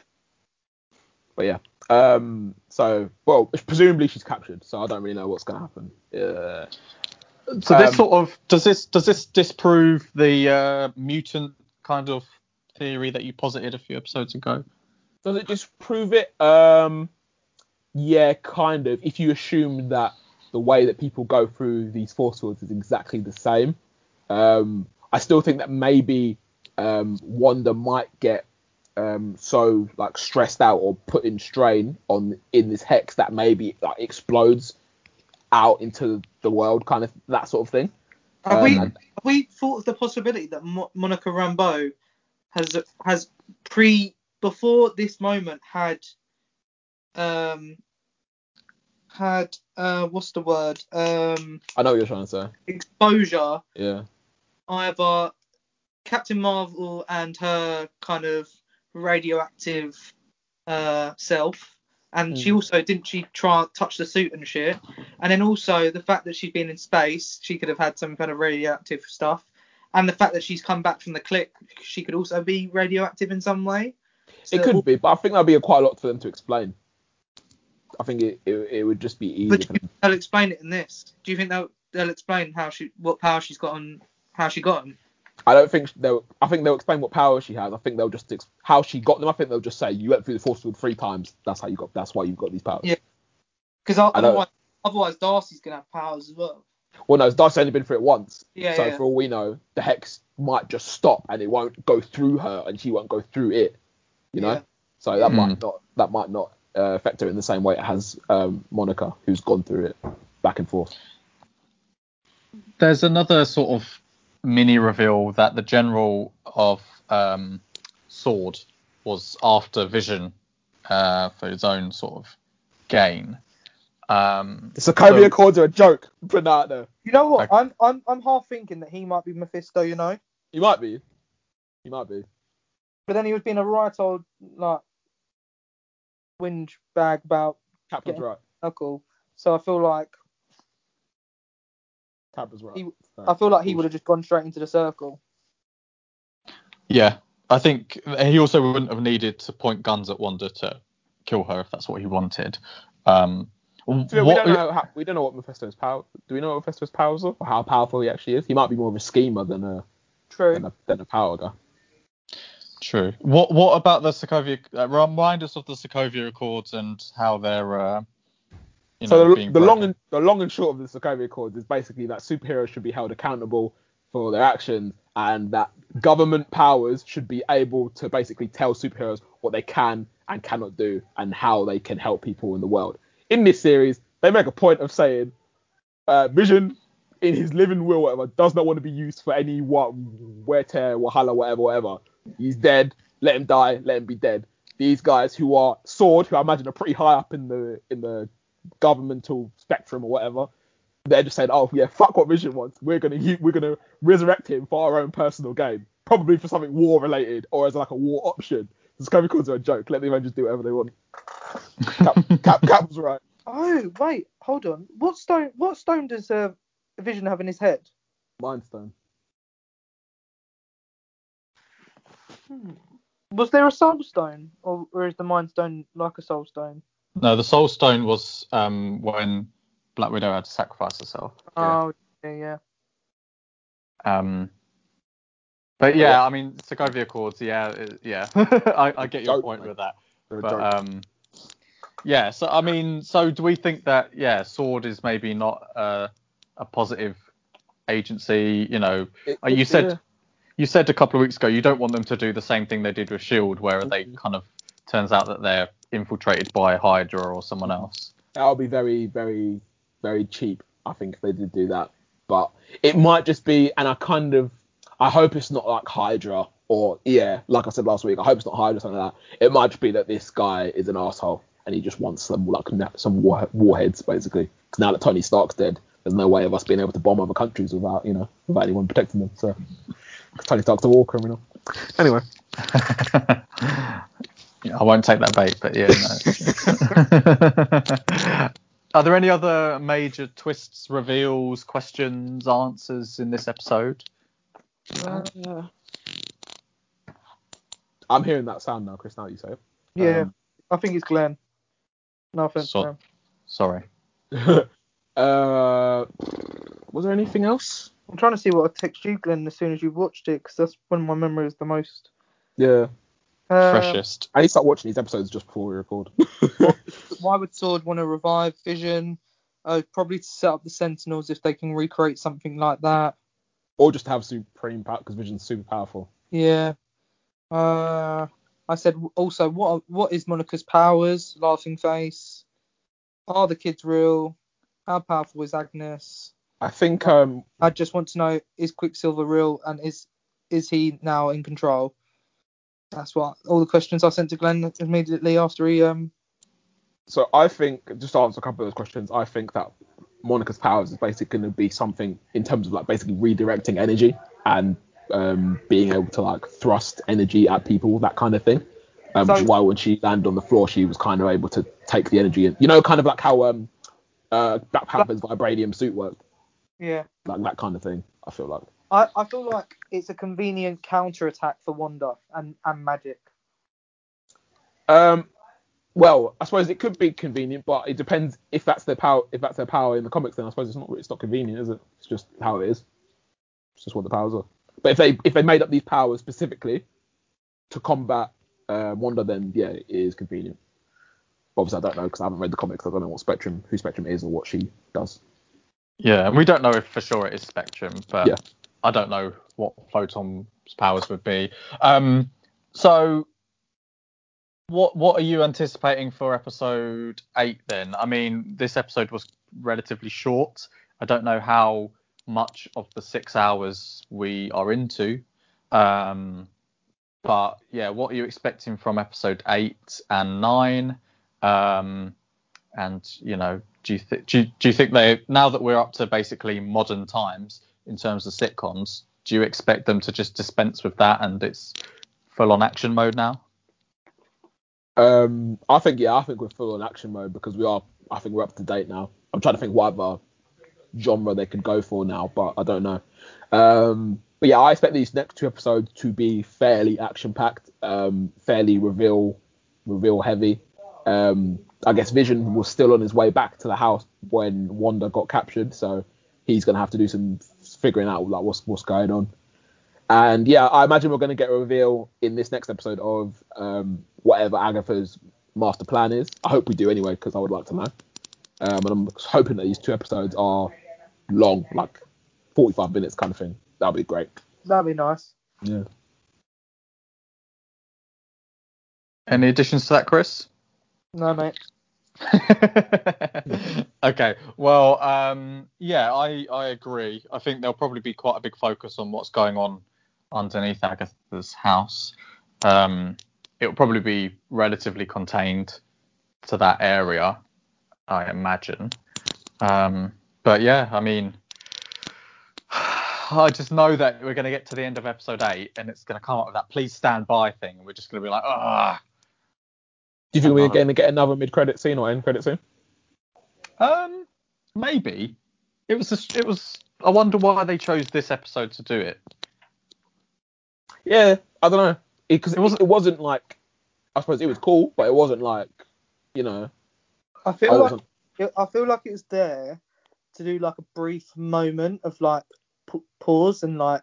But yeah. Um. So well, presumably she's captured. So I don't really know what's gonna happen. Yeah. So this um, sort of does this does this disprove the uh, mutant kind of theory that you posited a few episodes ago? Does it disprove it? Um. Yeah, kind of. If you assume that the way that people go through these force fields is exactly the same. Um, I still think that maybe um, Wanda might get um, so like stressed out or put in strain on in this hex that maybe like explodes out into the world, kind of that sort of thing. Have um, we and, have we thought of the possibility that Mo- Monica Rambeau has has pre before this moment had um had uh what's the word um I know what you're trying to say. Exposure. Yeah. Either Captain Marvel and her kind of radioactive uh self, and mm. she also didn't she try touch the suit and shit, and then also the fact that she's been in space, she could have had some kind of radioactive stuff, and the fact that she's come back from the click, she could also be radioactive in some way. So, it could be, but I think that'd be a quite a lot for them to explain. I think it, it it would just be easy. But do you think they'll explain it in this? Do you think they'll they'll explain how she what power she's got and how she got them? I don't think they'll. I think they'll explain what power she has. I think they'll just ex- how she got them. I think they'll just say you went through the force field three times. That's how you got. That's why you've got these powers. Yeah. Because otherwise, otherwise Darcy's gonna have powers as well. Well, no, Darcy's only been through it once. Yeah. So yeah. for all we know, the hex might just stop and it won't go through her, and she won't go through it. You know. Yeah. So that mm. might not. That might not. Uh, affect her in the same way it has um, Monica, who's gone through it back and forth. There's another sort of mini reveal that the general of um, S W O R D was after Vision uh, for his own sort of gain. Um, The Sokovia so- Accords are a joke. Put that out there. You know what? Okay. I'm I'm I'm half thinking that he might be Mephisto, you know. He might be. He might be. But then he was being a right old like whinge bag about Cap was Yeah. right. Knuckle. So I feel like Cap was right. He- Right. I feel like he would have just gone straight into the circle. Yeah, I think he also wouldn't have needed to point guns at Wanda to kill her if that's what he wanted. Um, So we what- don't know how, we don't know what Mephisto's power. Do we know what Mephisto's powers are, or how powerful he actually is? He might be more of a schemer than a True. than a, than a power guy. True. What What about the Sokovia? Uh, remind us of the Sokovia Accords and how they're, uh, you know, So the, being the long broken. and the long and short of the Sokovia Accords is basically that superheroes should be held accountable for their actions, and that government powers should be able to basically tell superheroes what they can and cannot do and how they can help people in the world. In this series, they make a point of saying uh, Vision, in his living will, whatever, does not want to be used for any what, Wete, Wahala, whatever, whatever. He's dead. Let him die. Let him be dead. These guys who are Sword, who I imagine are pretty high up in the in the governmental spectrum or whatever, they're just saying, oh yeah, fuck what Vision wants. We're gonna u- we're gonna resurrect him for our own personal gain, probably for something war related or as like a war option. The Discovery Calls are a joke. Let the Avengers do whatever they want. Cap, Cap, Cap was right. Oh wait, hold on. What stone? What stone does uh, Vision have in his head? Mind Stone. Hmm. Was there a soul stone, or, or is the mind stone like a soul stone? No, the Soul Stone was um, when Black Widow had to sacrifice herself. Yeah. Oh yeah, yeah. Um, but yeah, I mean, Sokovia Accords, yeah, it- yeah, I, I get your Joke, point mate. with that. They're a But joke. um, yeah, so I mean, so do we think that yeah, Sword is maybe not uh, a positive agency? You know, It uh, you could- said yeah. you said a couple of weeks ago you don't want them to do the same thing they did with Shield, where they Mhm. kind of turns out that they're infiltrated by Hydra or someone else. That would be very, very, very cheap, I think, if they did do that. But it might just be, and I kind of, I hope it's not like Hydra or, yeah, like I said last week, I hope it's not Hydra or something like that. It might just be that this guy is an asshole and he just wants some, like, na- some war, warheads, basically. Because now that Tony Stark's dead, there's no way of us being able to bomb other countries without, you know, without anyone protecting them. So, 'cause Tony Stark's a war criminal. Anyway. Yeah, I won't take that bait, but yeah. No. Are there any other major twists, reveals, questions, answers in this episode? Uh, I'm hearing that sound now, Chris, now that you say it. Yeah, Um, I think it's Glenn. No offense, So- Glenn. Sorry. uh, was there anything else? I'm trying to see what I text you, Glenn, as soon as you've watched it, because that's when my memory is the most. Yeah. Um, Freshest. I need to start watching these episodes just before we record. Why would Sword want to revive Vision? Uh, probably to set up the Sentinels if they can recreate something like that. Or just to have supreme power, because Vision's super powerful. Yeah. Uh, I said also, what what is Monica's powers? Laughing face. Are the kids real? How powerful is Agnes? I think um I just want to know, is Quicksilver real, and is is he now in control? That's what all the questions I sent to Glenn immediately after he um. so I think, just to answer a couple of those questions, I think that Monica's powers is basically going to be something in terms of like basically redirecting energy and um being able to like thrust energy at people, that kind of thing. Um, which So- is why when she landed on the floor, she was kind of able to take the energy in. You know, kind of like how um uh Black Panther's vibranium suit worked, Yeah. like that kind of thing. I feel like. I, I feel like it's a convenient counter attack for Wanda and, and Magic. Um, well, I suppose it could be convenient, but it depends if that's their power. If that's their power in the comics, then I suppose it's not. It's not convenient, is it? It's just how it is. It's just what the powers are. But if they if they made up these powers specifically to combat uh, Wanda, then yeah, it is convenient. Obviously, I don't know because I haven't read the comics. I don't know what Spectrum, who Spectrum is, or what she does. Yeah, and we don't know if for sure it is Spectrum, but Yeah. I don't know what Photon's powers would be. Um, so what what are you anticipating for episode eight then? I mean, this episode was relatively short. I don't know how much of the six hours we are into. Um, but yeah, what are you expecting from episode eight and nine? Um, and you know, do you think do you, do you think they now that we're up to basically modern times in terms of sitcoms, do you expect them to just dispense with that and it's full on action mode now? Um, I think yeah, I think we're full on action mode because we are. I think we're up to date now. I'm trying to think what other genre they could go for now, but I don't know. Um, but yeah, I expect these next two episodes to be fairly action packed, um, fairly reveal reveal heavy. Um, I guess Vision was still on his way back to the house when Wanda got captured, so he's gonna have to do some figuring out like what's what's going on. And yeah, I imagine we're going to get a reveal in this next episode of um, whatever Agatha's master plan is. I hope we do anyway, because I would like to know. Um, and I'm hoping that these two episodes are long, like forty-five minutes kind of thing. That'll be great. That'd be nice. Yeah. Any additions to that, Chris? No, mate. Okay, well, um, yeah, I, I agree. I think there'll probably be quite a big focus on what's going on underneath Agatha's house. Um, it'll probably be relatively contained to that area, I imagine. Um, but yeah, I mean, I just know that we're going to get to the end of episode eight and it's going to come up with that please stand by thing. We're just going to be like, ah. Do you think we're Another- going to get another mid-credit scene or end-credit scene? Um, maybe. It was. A, it was. I wonder why they chose this episode to do it. Yeah, I don't know. Because it, It wasn't- it wasn't like, I suppose it was cool, but it wasn't like, you know. I I feel like wasn't. it, I feel like it was there to do like a brief moment of like p- pause and like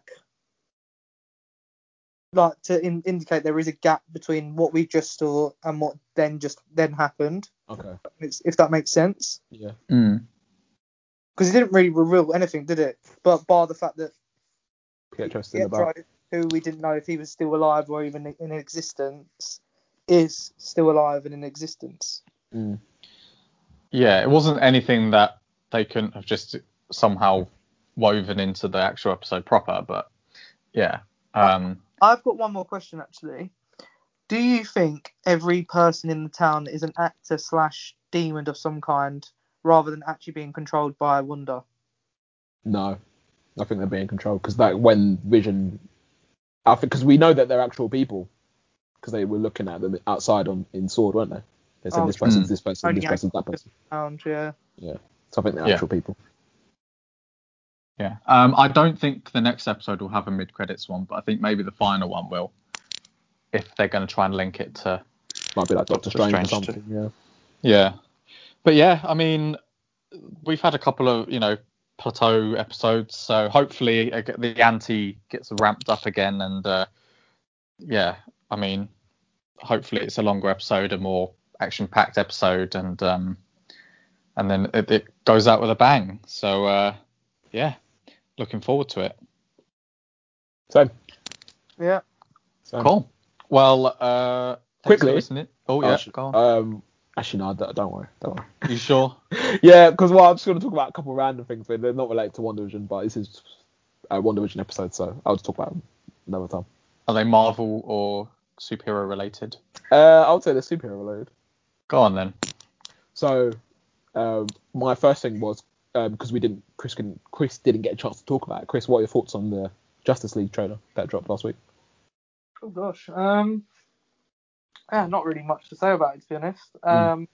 like to in, indicate there is a gap between what we just saw and what then just then happened. Okay. It's, if that makes sense, Yeah. Mm. because it didn't really reveal anything, did it? But bar the fact that Pietro's still about. Pietro, who we didn't know if he was still alive or even in existence, is still alive and in existence. Mm. Yeah, it wasn't anything that they couldn't have just somehow woven into the actual episode proper. But yeah. Um. I've got one more question actually. Do you think every person in the town is an actor slash demon of some kind, rather than actually being controlled by Wanda? No, I think they're being controlled because like when Vision, I think because we know that they're actual people because they were looking at them outside on in Sword, weren't they? They said Oh, this person's mm. this person, Only this person's that person. Sound, yeah. Yeah, so I think they're Yeah. actual people. Yeah. Um. I don't think the next episode will have a mid-credits one, but I think maybe the final one will, if they're going to try and link it to. Might be like Doctor, Doctor Strange, or Strange something. Yeah. Yeah. But yeah, I mean, we've had a couple of, you know, plateau episodes, so hopefully uh, the ante gets ramped up again, and uh, yeah, I mean, hopefully it's a longer episode, a more action-packed episode, and um, and then it, it goes out with a bang. So uh, yeah, looking forward to it. Same. Yeah. Same. Cool. Well, uh, thanks Quickly. for listening. Oh Oh, yeah, sh- go on. Um, actually, no, don't, don't worry. Don't worry. You sure? Yeah, because well, I'm just going to talk about a couple of random things, but they're not related to WandaVision, but this is a WandaVision episode, so I'll just talk about them another time. Are they Marvel or superhero related? Uh, I would say they're superhero related. Go on then. So, um, my first thing was because um, we didn't, Chris can, Chris didn't get a chance to talk about it. Chris, what are your thoughts on the Justice League trailer that dropped last week? Oh gosh. Um. Yeah, not really much to say about it, to be honest. Um.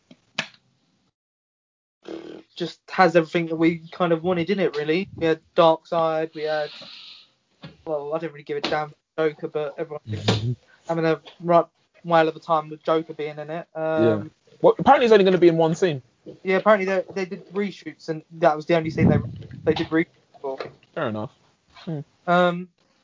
Just has everything that we kind of wanted in it, really. We had Darkseid, we had. Well, I didn't really give a damn for Joker, but everyone having a right whale of a time with Joker being in it. Um, Yeah. Well, apparently it's only going to be in one scene. Yeah, apparently they they did reshoots, and that was the only scene they they did reshoots for. Fair enough. Um,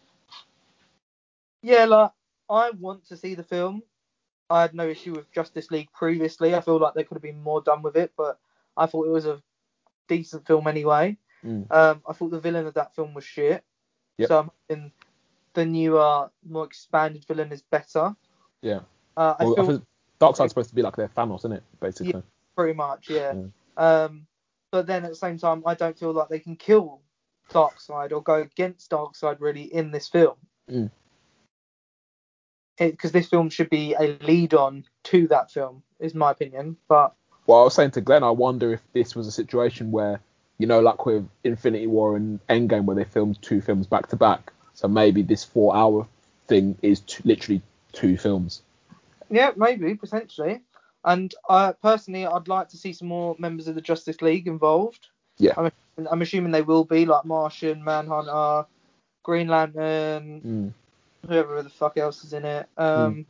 yeah, like I want to see the film. I had no issue with Justice League previously. I feel like they could have been more done with it, but I thought it was a decent film anyway. Mm. Um, I thought the villain of that film was shit. Yep. So I'm hoping the newer, more expanded villain is better. Yeah. Uh, I Well, I feel think Darkseid's supposed to be like their Thanos, isn't it? Basically. Yeah. pretty much, yeah. Yeah. Um, but then at the same time, I don't feel like they can kill Darkseid or go against Darkseid really in this film. Mm. because this film should be a lead on to that film, is my opinion. But Well, I was saying to Glenn, I wonder if this was a situation where, you know, like with Infinity War and Endgame, where they filmed two films back to back. So maybe this four-hour thing is t- literally two films. yeah, maybe potentially. And uh, personally, I'd like to see some more members of the Justice League involved. Yeah. I'm, I'm assuming they will be, like Martian, Manhunter, Green Lantern, Mm. whoever the fuck else is in it. Um, Mm.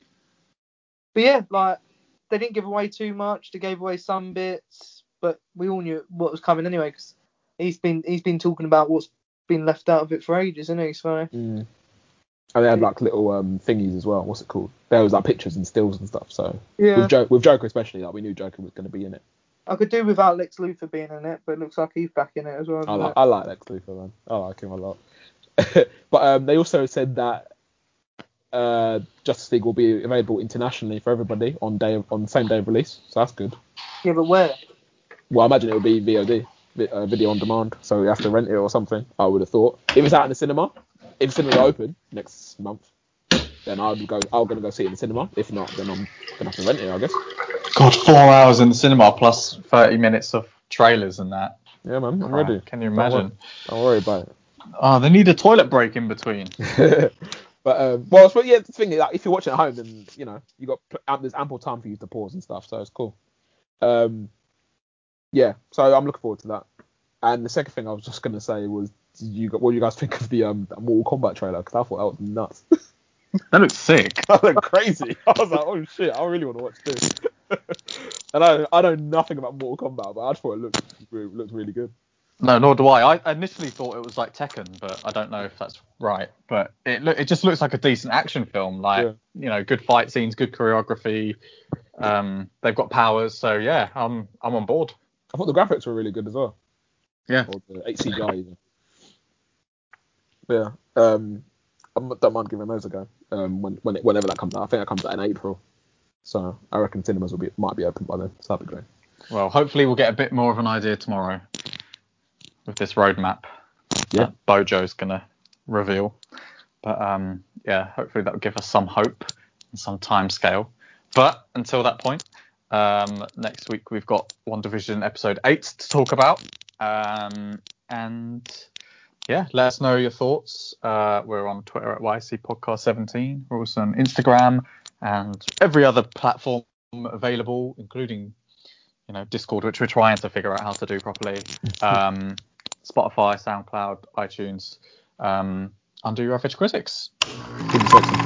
But yeah, like they didn't give away too much. They gave away some bits, but we all knew what was coming anyway, because he's been he's been talking about what's been left out of it for ages, isn't he? So Mm. And they had like little um, thingies as well. What's it called? There was like pictures and stills and stuff. So yeah, with, jo- with Joker especially, like we knew Joker was going to be in it. I could do without Lex Luthor being in it, but it looks like he's back in it as well. I like It? I like Lex Luthor, man. I like him a lot. But um, they also said that uh, Justice League will be available internationally for everybody on day of, on the same day of release. So that's good. Yeah, but where? Well, I imagine it will be V O D, vi- uh, video on demand. So you have to rent it or something. I would have thought. If it's out in the cinema, if cinemas are open next month, then I would go. I'm gonna go see it in the cinema. If not, then I'm gonna have to rent it, I guess. God, four hours in the cinema plus thirty minutes of trailers and that. Yeah, man, I'm Right, ready. can you Don't worry- imagine? Don't worry about it. Oh, they need a toilet break in between. But um, well, it's, yeah, the thing is, like, if you're watching at home, then you know you got um, there's ample time for you to pause and stuff, so it's cool. Um, yeah, so I'm looking forward to that. And the second thing I was just gonna say was, did you what do you guys think of the um Mortal Kombat trailer? Because I thought that was nuts. That looks sick. That looked crazy. I was like, oh shit, I really want to watch this. And I I know nothing about Mortal Kombat, but I just thought it looked it looked really good. No, nor do I. I initially thought it was like Tekken, but I don't know if that's right. But it look, it just looks like a decent action film. Like, Yeah. you know, good fight scenes, good choreography. Um, they've got powers, so yeah, I'm I'm on board. I thought the graphics were really good as well. Yeah. Or the H C G I even. But yeah, um, I don't mind giving those a go. Um, when when it, whenever that comes out, I think that comes out in April. So I reckon cinemas will be might be open by then. So that'd be great. Well, hopefully we'll get a bit more of an idea tomorrow with this roadmap Yeah. that Bojo's gonna reveal. But um, yeah, hopefully that will give us some hope and some time scale. But until that point, um, next week we've got WandaVision episode eight to talk about. Um, and yeah, let us know your thoughts. Uh, we're on Twitter at Y C Podcast seventeen. We're also on Instagram and every other platform available, including, you know, Discord, which we're trying to figure out how to do properly. Um, Spotify, SoundCloud, iTunes. Um, Undo Your Average Critics. Keep it sexy.